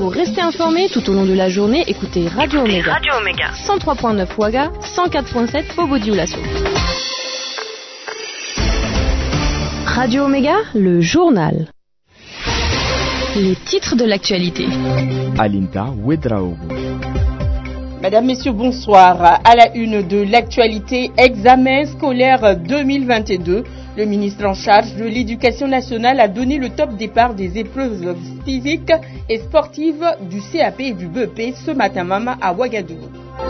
Pour rester informé tout au long de la journée, écoutez Radio Omega. 103.9 Ouaga, 104.7 Bobo-Dioulasso. Radio Omega, le journal. Les titres de l'actualité. Alinta Ouedraogo. Mesdames, Messieurs, bonsoir. À la une de l'actualité, examen scolaire 2022. Le ministre en charge de l'Éducation nationale a donné le top départ des épreuves physiques et sportives du CAP et du BEP ce matin même à Ouagadougou.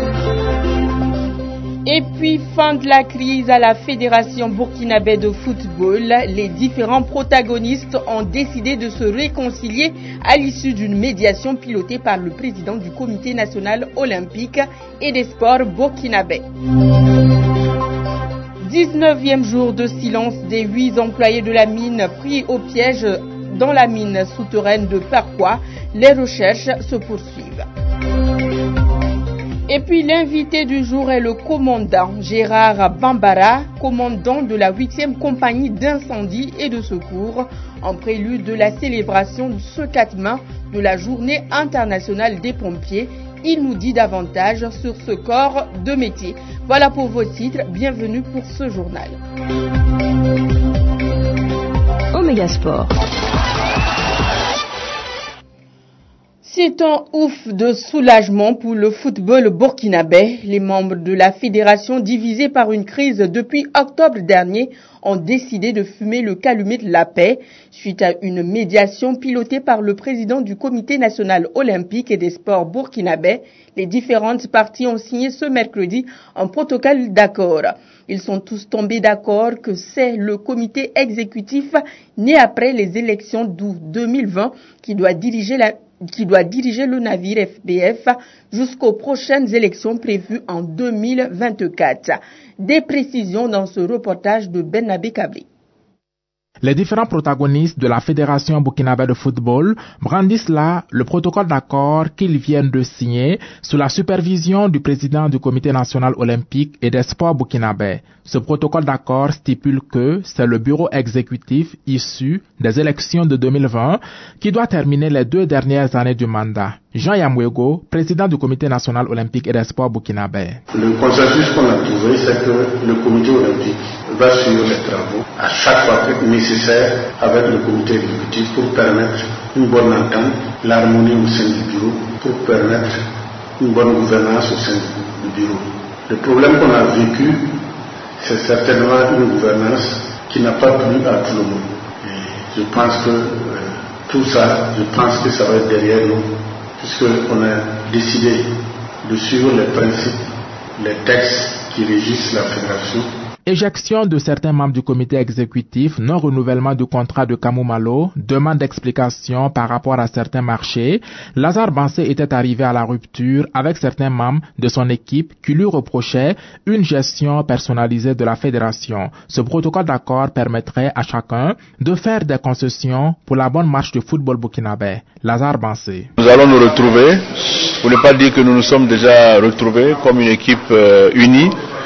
Et puis, fin de la crise à la Fédération burkinabé de football. Les différents protagonistes ont décidé de se réconcilier à l'issue d'une médiation pilotée par le président du Comité national olympique et des sports burkinabé. 19e jour de silence des 8 employés de la mine pris au piège dans la mine souterraine de Parcois. Les recherches se poursuivent. Et puis l'invité du jour est le commandant Gérard Bambara, commandant de la 8e compagnie d'incendie et de secours, en prélude de la célébration ce 4 mai de la journée internationale des pompiers. Il nous dit davantage sur ce corps de métier. Voilà pour vos titres. Bienvenue pour ce journal. Omega Sport. C'est un ouf de soulagement pour le football burkinabé. Les membres de la fédération, divisée par une crise depuis octobre dernier, ont décidé de fumer le calumet de la paix suite à une médiation pilotée par le président du Comité national olympique et des sports burkinabé. Les différentes parties ont signé ce mercredi un protocole d'accord. Ils sont tous tombés d'accord que c'est le comité exécutif né après les élections d'août 2020 qui doit diriger le navire FBF jusqu'aux prochaines élections prévues en 2024. Des précisions dans ce reportage de Benabé Kabri. Les différents protagonistes de la Fédération burkinabé de football brandissent là le protocole d'accord qu'ils viennent de signer sous la supervision du président du Comité national olympique et des sports burkinabé. Ce protocole d'accord stipule que c'est le bureau exécutif issu des élections de 2020 qui doit terminer les 2 dernières années du mandat. Jean Yamwego, président du Comité national olympique et des sports burkinabé. Le consensus qu'on a trouvé, c'est que le Comité olympique va suivre les travaux à chaque fois que nécessaire avec le Comité exécutif pour permettre une bonne entente, l'harmonie au sein du bureau, pour permettre une bonne gouvernance au sein du bureau. Le problème qu'on a vécu, c'est certainement une gouvernance qui n'a pas plu à tout le monde. Et je pense que tout ça, ça va être derrière nous, puisqu'on a décidé de suivre les principes, les textes qui régissent la fédération. Éjection de certains membres du comité exécutif, non-renouvellement du contrat de Kamoumalo, demande d'explication par rapport à certains marchés. Lazare Bansé était arrivé à la rupture avec certains membres de son équipe qui lui reprochaient une gestion personnalisée de la fédération. Ce protocole d'accord permettrait à chacun de faire des concessions pour la bonne marche du football burkinabé. Lazare Bansé. Nous allons nous retrouver, pour ne pas dire que nous nous sommes déjà retrouvés comme une équipe unie.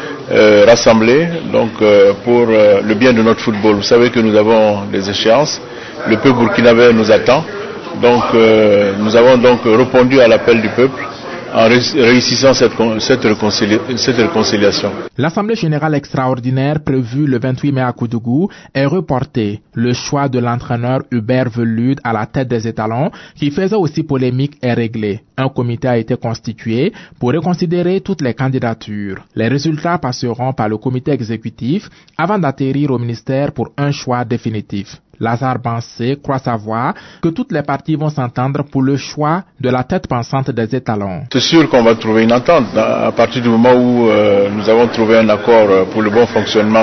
Rassemblés donc pour le bien de notre football. Vous savez que nous avons des échéances, le peuple burkinabé nous attend, donc nous avons donc répondu à l'appel du peuple en réussissant cette réconciliation. L'Assemblée générale extraordinaire prévue le 28 mai à Koudougou est reportée. Le choix de l'entraîneur Hubert Velude à la tête des étalons, qui faisait aussi polémique, est réglé. Un comité a été constitué pour reconsidérer toutes les candidatures. Les résultats passeront par le comité exécutif avant d'atterrir au ministère pour un choix définitif. Lazare Bansé croit savoir que toutes les parties vont s'entendre pour le choix de la tête pensante des étalons. C'est sûr qu'on va trouver une entente à partir du moment où nous avons trouvé un accord pour le bon fonctionnement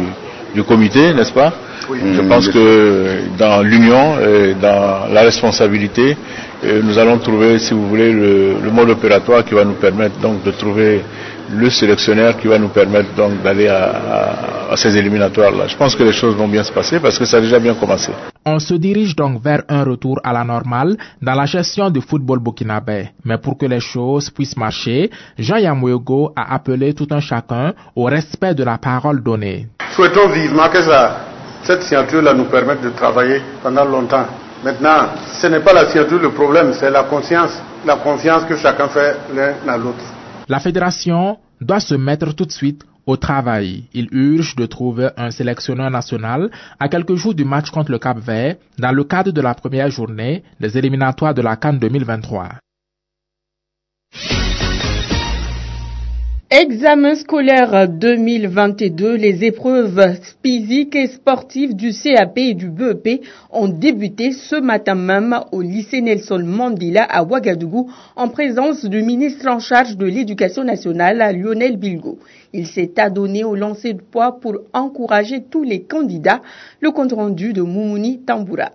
du comité, n'est-ce pas? Oui, je pense que dans l'union et dans la responsabilité, nous allons trouver, si vous voulez, le mode opératoire qui va nous permettre donc de trouver le sélectionneur qui va nous permettre donc d'aller à ces éliminatoires-là. Je pense que les choses vont bien se passer parce que ça a déjà bien commencé. On se dirige donc vers un retour à la normale dans la gestion du football burkinabé. Mais pour que les choses puissent marcher, Jean Yamwego a appelé tout un chacun au respect de la parole donnée. Souhaitons vivement que cette signature-là nous permette de travailler pendant longtemps Maintenant, ce n'est pas la signature le problème, c'est la confiance que chacun fait l'un à l'autre. La fédération doit se mettre tout de suite au travail. Il urge de trouver un sélectionneur national à quelques jours du match contre le Cap-Vert dans le cadre de la première journée des éliminatoires de la CAN 2023. Examen scolaire 2022, les épreuves physiques et sportives du CAP et du BEP ont débuté ce matin même au lycée Nelson Mandela à Ouagadougou en présence du ministre en charge de l'éducation nationale, Lionel Bilgo. Il s'est adonné au lancer de poids pour encourager tous les candidats. Le compte rendu de Moumouni Tamboura.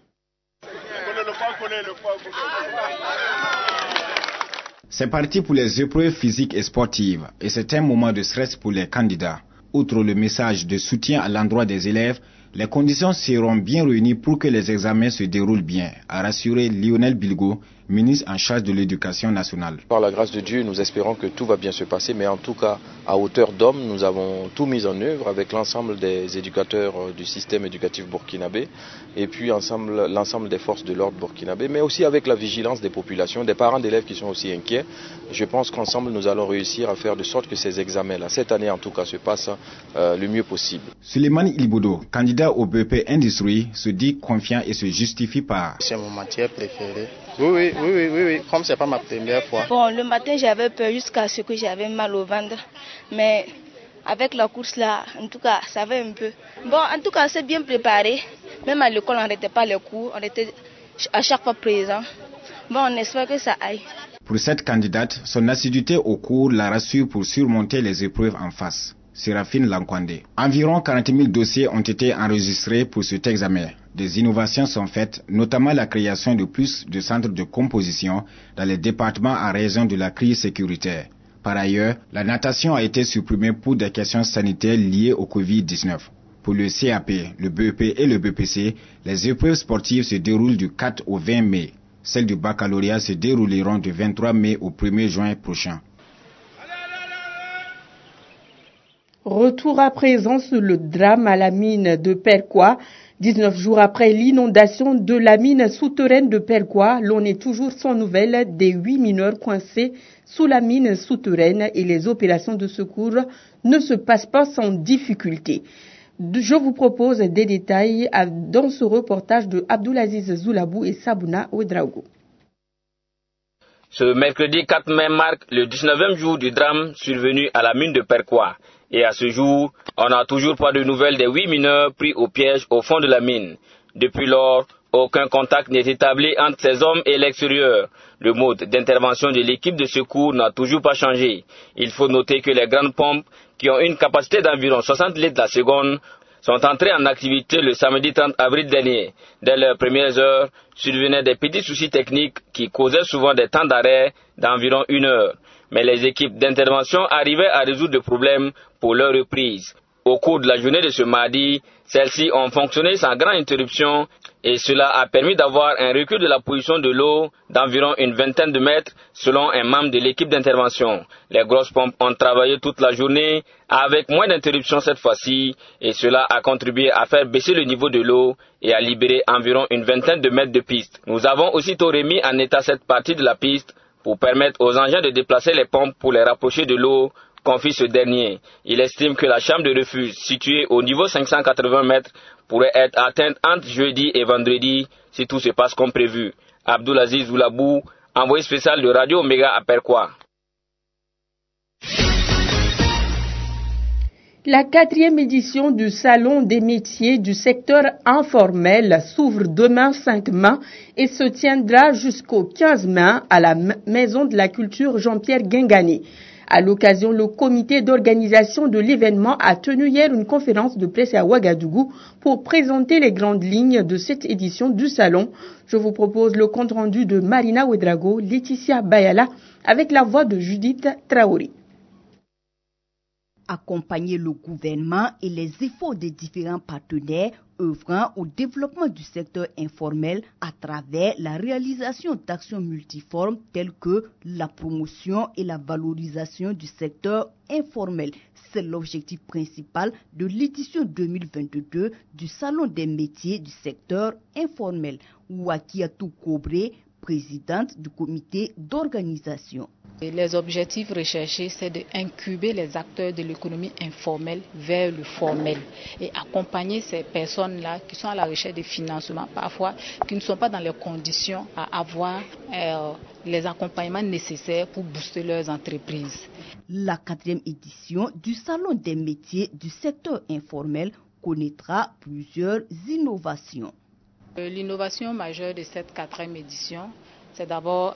C'est parti pour les épreuves physiques et sportives et c'est un moment de stress pour les candidats. Outre le message de soutien à l'endroit des élèves, les conditions seront bien réunies pour que les examens se déroulent bien, a rassuré Lionel Bilgo, ministre en charge de l'éducation nationale. Par la grâce de Dieu, nous espérons que tout va bien se passer, mais en tout cas, à hauteur d'homme, nous avons tout mis en œuvre avec l'ensemble des éducateurs du système éducatif burkinabé et puis l'ensemble des forces de l'ordre burkinabé, mais aussi avec la vigilance des populations, des parents d'élèves qui sont aussi inquiets. Je pense qu'ensemble, nous allons réussir à faire de sorte que ces examens-là, cette année en tout cas, se passent le mieux possible. Suleiman Ilbodo, candidat au BEP Industrie, se dit confiant et se justifie par... C'est mon matière préférée. Oui, comme c'est pas ma première fois. Bon, le matin j'avais peur jusqu'à ce que j'avais mal au ventre, mais avec la course là, en tout cas, ça va un peu. Bon, en tout cas, c'est bien préparé. Même à l'école, on n'arrêtait pas les cours, on était à chaque fois présent. Bon, on espère que ça aille. Pour cette candidate, son assiduité au cours la rassure pour surmonter les épreuves en face. Séraphine Lankwande. Environ 40 000 dossiers ont été enregistrés pour cet examen. Des innovations sont faites, notamment la création de plus de centres de composition dans les départements en raison de la crise sécuritaire. Par ailleurs, la natation a été supprimée pour des questions sanitaires liées au Covid-19. Pour le CAP, le BEP et le BPC, les épreuves sportives se déroulent du 4 au 20 mai. Celles du baccalauréat se dérouleront du 23 mai au 1er juin prochain. Retour à présent sur le drame à la mine de Perquois. 19 jours après l'inondation de la mine souterraine de Perquois, l'on est toujours sans nouvelles des 8 mineurs coincés sous la mine souterraine et les opérations de secours ne se passent pas sans difficulté. Je vous propose des détails dans ce reportage de Abdoulaziz Zoulabou et Sabouna Ouedraogo. Ce mercredi 4 mai marque le 19e jour du drame survenu à la mine de Perquois. Et à ce jour, on n'a toujours pas de nouvelles des 8 mineurs pris au piège au fond de la mine. Depuis lors, aucun contact n'est établi entre ces hommes et l'extérieur. Le mode d'intervention de l'équipe de secours n'a toujours pas changé. Il faut noter que les grandes pompes, qui ont une capacité d'environ 60 litres la seconde, sont entrées en activité le samedi 30 avril dernier. Dès leurs premières heures, survenaient des petits soucis techniques qui causaient souvent des temps d'arrêt d'environ 1 heure. Mais les équipes d'intervention arrivaient à résoudre le problème pour leur reprise. Au cours de la journée de ce mardi, celles-ci ont fonctionné sans grande interruption et cela a permis d'avoir un recul de la position de l'eau d'environ une vingtaine de mètres selon un membre de l'équipe d'intervention. Les grosses pompes ont travaillé toute la journée avec moins d'interruptions cette fois-ci et cela a contribué à faire baisser le niveau de l'eau et à libérer environ une vingtaine de mètres de piste. Nous avons aussitôt remis en état cette partie de la piste pour permettre aux engins de déplacer les pompes pour les rapprocher de l'eau, confie ce dernier. Il estime que la chambre de refuge située au niveau 580 mètres pourrait être atteinte entre jeudi et vendredi si tout se passe comme prévu. Abdoulaziz Zoulabou, envoyé spécial de Radio Omega à Perquois. La 4e édition du Salon des métiers du secteur informel s'ouvre demain 5 mai et se tiendra jusqu'au 15 mai à la Maison de la Culture Jean-Pierre Guingané. À l'occasion, le comité d'organisation de l'événement a tenu hier une conférence de presse à Ouagadougou pour présenter les grandes lignes de cette édition du salon. Je vous propose le compte rendu de Marina Ouedraogo, Laetitia Bayala, avec la voix de Judith Traoré. accompagner le gouvernement et les efforts des différents partenaires œuvrant au développement du secteur informel à travers la réalisation d'actions multiformes telles que la promotion et la valorisation du secteur informel. C'est l'objectif principal de l'édition 2022 du Salon des métiers du secteur informel. Wakiatou Kobré, présidente du comité d'organisation. Les objectifs recherchés, c'est d'incuber les acteurs de l'économie informelle vers le formel et accompagner ces personnes-là qui sont à la recherche de financement, parfois qui ne sont pas dans les conditions à avoir les accompagnements nécessaires pour booster leurs entreprises. La 4e édition du Salon des métiers du secteur informel connaîtra plusieurs innovations. L'innovation majeure de cette 4e édition, c'est d'abord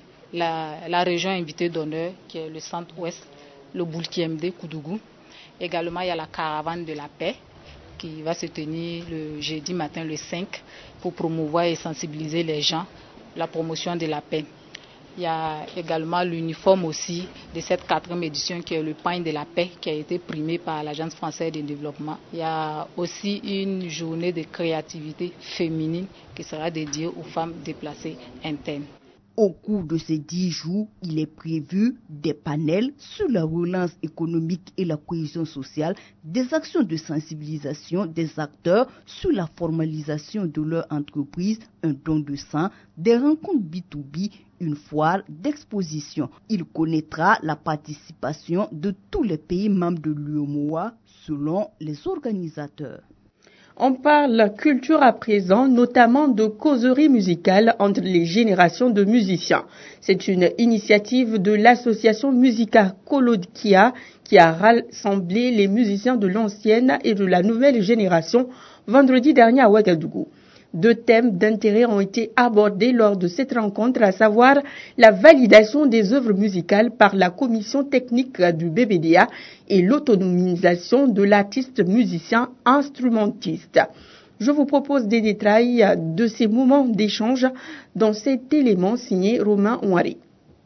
la région invitée d'honneur qui est le centre-ouest, le Boulkiemde Koudougou. Également, il y a la caravane de la paix qui va se tenir le jeudi matin le 5 pour promouvoir et sensibiliser les gens à la promotion de la paix. Il y a également l'uniforme aussi de cette 4e édition qui est le pagne de la paix qui a été primé par l'Agence française de développement. Il y a aussi une journée de créativité féminine qui sera dédiée aux femmes déplacées internes. Au cours de ces 10 jours, il est prévu des panels sur la relance économique et la cohésion sociale, des actions de sensibilisation des acteurs sur la formalisation de leur entreprise, un don de sang, des rencontres B2B, une foire d'exposition. Il connaîtra la participation de tous les pays membres de l'UEMOA selon les organisateurs. On parle culture à présent, notamment de causerie musicale entre les générations de musiciens. C'est une initiative de l'association Musica Kolodkia qui a rassemblé les musiciens de l'ancienne et de la nouvelle génération vendredi dernier à Ouagadougou. 2 thèmes d'intérêt ont été abordés lors de cette rencontre, à savoir la validation des œuvres musicales par la commission technique du BBDA et l'autonomisation de l'artiste musicien instrumentiste. Je vous propose des détails de ces moments d'échange dans cet élément signé Romain Ouari.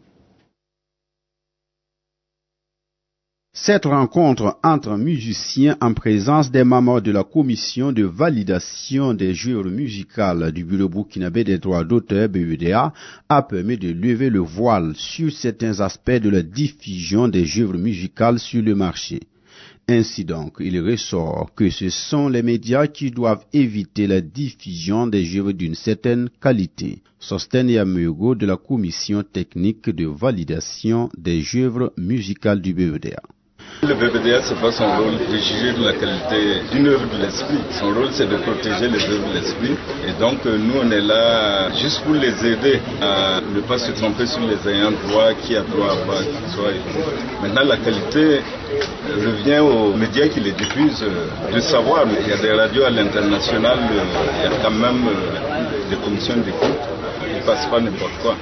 Cette rencontre entre musiciens en présence des membres de la commission de validation des œuvres musicales du Bureau burkinabé des droits d'auteur BEDA a permis de lever le voile sur certains aspects de la diffusion des œuvres musicales sur le marché. Ainsi donc, il ressort que ce sont les médias qui doivent éviter la diffusion des œuvres d'une certaine qualité. Sosten Yamugo de la commission technique de validation des œuvres musicales du BEDA. Le BBDA, ce n'est pas son rôle de juger de la qualité d'une œuvre de l'esprit. Son rôle, c'est de protéger les œuvres de l'esprit. Et donc, nous, on est là juste pour les aider à ne pas se tromper sur les ayants droit, qui a droit à quoi que ce soit. Maintenant, la qualité revient aux médias qui les diffusent de savoir. Il y a des radios à l'international, il y a quand même des commissions d'écoute. Ils ne passent pas n'importe quoi.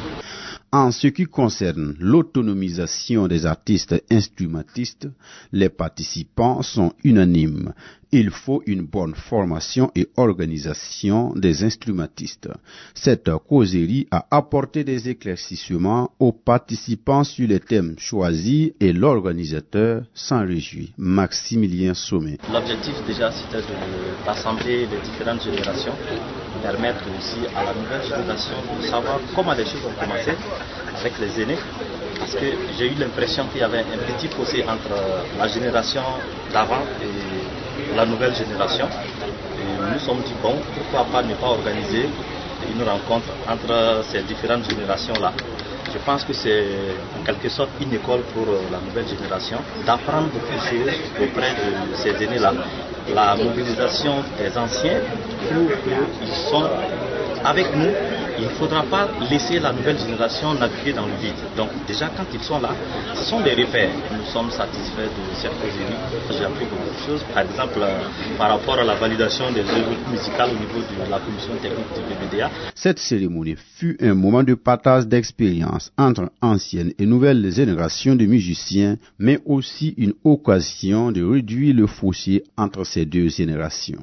En ce qui concerne l'autonomisation des artistes instrumentistes, les participants sont unanimes. Il faut une bonne formation et organisation des instrumentistes. Cette causerie a apporté des éclaircissements aux participants sur les thèmes choisis et l'organisateur s'en réjouit. Maximilien Sommet. L'objectif déjà c'était de rassembler les différentes générations, permettre aussi à la nouvelle génération de savoir comment les choses ont commencé avec les aînés. Parce que j'ai eu l'impression qu'il y avait un petit fossé entre la génération d'avant et la nouvelle génération. Et nous nous sommes dit, bon, pourquoi pas ne pas organiser une rencontre entre ces différentes générations-là. Je pense que c'est en quelque sorte une école pour la nouvelle génération d'apprendre beaucoup de choses auprès de ces aînés-là. La mobilisation des anciens prouve qu'ils sont avec nous. Il ne faudra pas laisser la nouvelle génération naviguer dans le vide. Donc déjà quand ils sont là, ce sont des repères. Nous sommes satisfaits de cette causerie. J'ai appris beaucoup de choses. Par exemple, par rapport à la validation des œuvres musicales au niveau de la commission technique du BBDA. Cette cérémonie fut un moment de partage d'expérience entre anciennes et nouvelles générations de musiciens, mais aussi une occasion de réduire le fossé entre ces deux générations.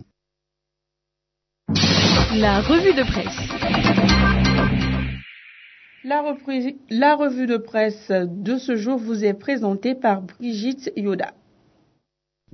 La revue de presse. La revue de presse de ce jour vous est présentée par Brigitte Yoda.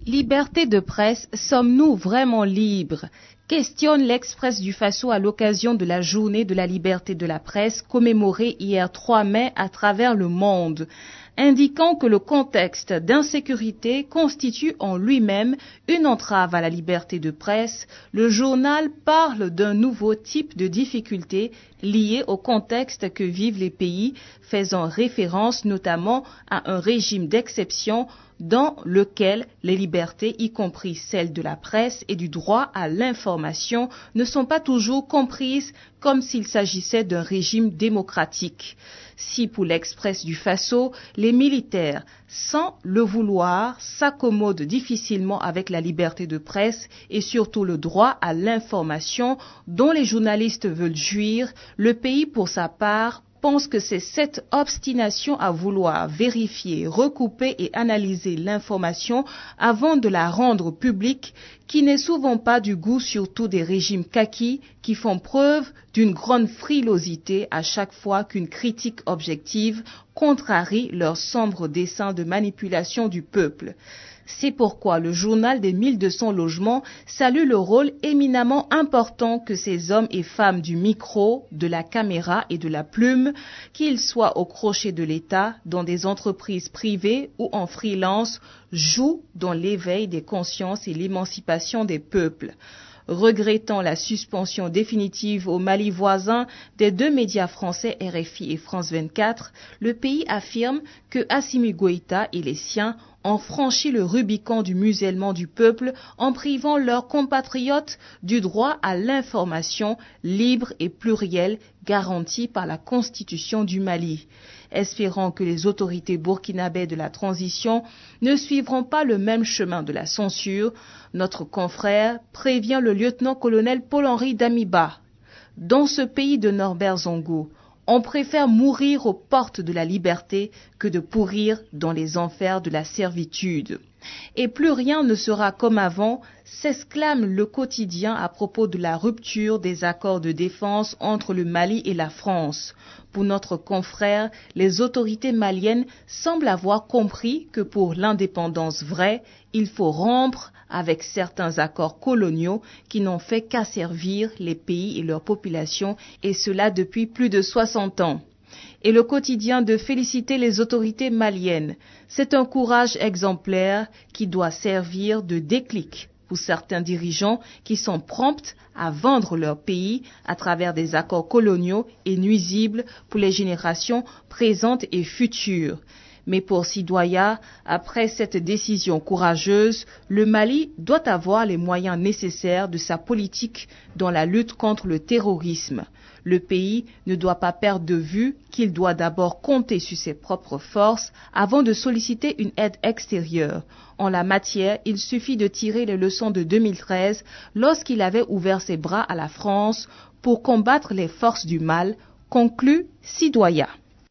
Liberté de presse, sommes-nous vraiment libres? Questionne l'Express du Faso à l'occasion de la journée de la liberté de la presse commémorée hier 3 mai à travers le monde. Indiquant que le contexte d'insécurité constitue en lui-même une entrave à la liberté de presse, le journal parle d'un nouveau type de difficulté lié au contexte que vivent les pays, faisant référence notamment à un régime d'exception dans lequel les libertés, y compris celles de la presse et du droit à l'information, ne sont pas toujours comprises comme s'il s'agissait d'un régime démocratique. Si pour l'Express du Faso, les militaires, sans le vouloir, s'accommodent difficilement avec la liberté de presse et surtout le droit à l'information dont les journalistes veulent jouir, le pays, pour sa part, pense que c'est cette obstination à vouloir vérifier, recouper et analyser l'information avant de la rendre publique qui n'est souvent pas du goût surtout des régimes kakis qui font preuve d'une grande frilosité à chaque fois qu'une critique objective contrarie leur sombre dessein de manipulation du peuple. C'est pourquoi le journal des 1200 logements salue le rôle éminemment important que ces hommes et femmes du micro, de la caméra et de la plume, qu'ils soient au crochet de l'État, dans des entreprises privées ou en freelance, jouent dans l'éveil des consciences et l'émancipation des peuples. Regrettant la suspension définitive au Mali voisin des 2 médias français RFI et France 24, le pays affirme que Assimi Goïta et les siens ont franchi le Rubicon du musellement du peuple en privant leurs compatriotes du droit à l'information libre et plurielle garanti par la Constitution du Mali. Espérant que les autorités burkinabées de la transition ne suivront pas le même chemin de la censure, notre confrère prévient le lieutenant-colonel Paul-Henri Damiba. Dans ce pays de Norbert Zongo, on préfère mourir aux portes de la liberté que de pourrir dans les enfers de la servitude. Et plus rien ne sera comme avant, s'exclame le quotidien à propos de la rupture des accords de défense entre le Mali et la France. Pour notre confrère, les autorités maliennes semblent avoir compris que pour l'indépendance vraie, il faut rompre avec certains accords coloniaux qui n'ont fait qu'asservir les pays et leurs populations, et cela depuis plus de 60 ans. Et le quotidien de féliciter les autorités maliennes. C'est un courage exemplaire qui doit servir de déclic pour certains dirigeants qui sont prompts à vendre leur pays à travers des accords coloniaux et nuisibles pour les générations présentes et futures. Mais pour Sidoya, après cette décision courageuse, le Mali doit avoir les moyens nécessaires de sa politique dans la lutte contre le terrorisme. Le pays ne doit pas perdre de vue qu'il doit d'abord compter sur ses propres forces avant de solliciter une aide extérieure. En la matière, il suffit de tirer les leçons de 2013 lorsqu'il avait ouvert ses bras à la France pour combattre les forces du mal, conclut Sidoya.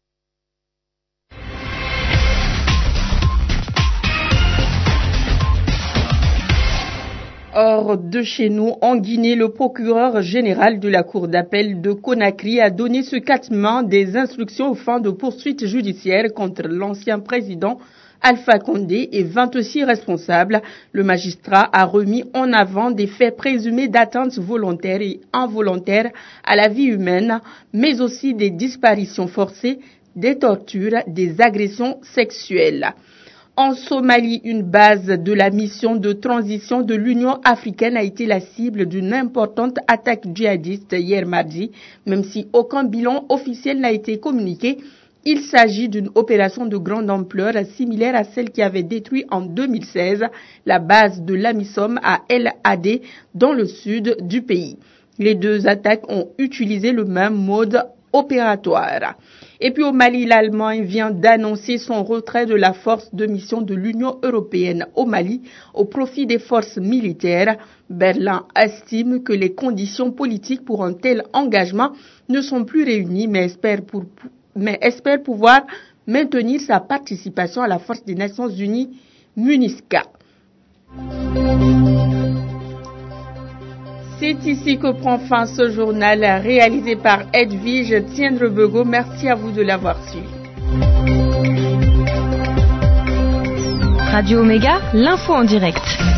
Hors de chez nous, en Guinée, le procureur général de la Cour d'appel de Conakry a donné ce 4 mai des instructions aux fins de poursuites judiciaires contre l'ancien président Alpha Condé et 26 responsables. Le magistrat a remis en avant des faits présumés d'atteinte volontaire et involontaire à la vie humaine, mais aussi des disparitions forcées, des tortures, des agressions sexuelles. En Somalie, une base de la mission de transition de l'Union africaine a été la cible d'une importante attaque djihadiste hier mardi. Même si aucun bilan officiel n'a été communiqué, il s'agit d'une opération de grande ampleur similaire à celle qui avait détruit en 2016 la base de l'AMISOM à El Hadé dans le sud du pays. Les 2 attaques ont utilisé le même mode opératoire. Et puis au Mali, l'Allemagne vient d'annoncer son retrait de la force de mission de l'Union européenne au Mali au profit des forces militaires. Berlin estime que les conditions politiques pour un tel engagement ne sont plus réunies, mais espère pouvoir maintenir sa participation à la force des Nations Unies MINUSCA. C'est ici que prend fin ce journal réalisé par Edwige Tiendrebego. Merci à vous de l'avoir suivi. Radio Omega, l'info en direct.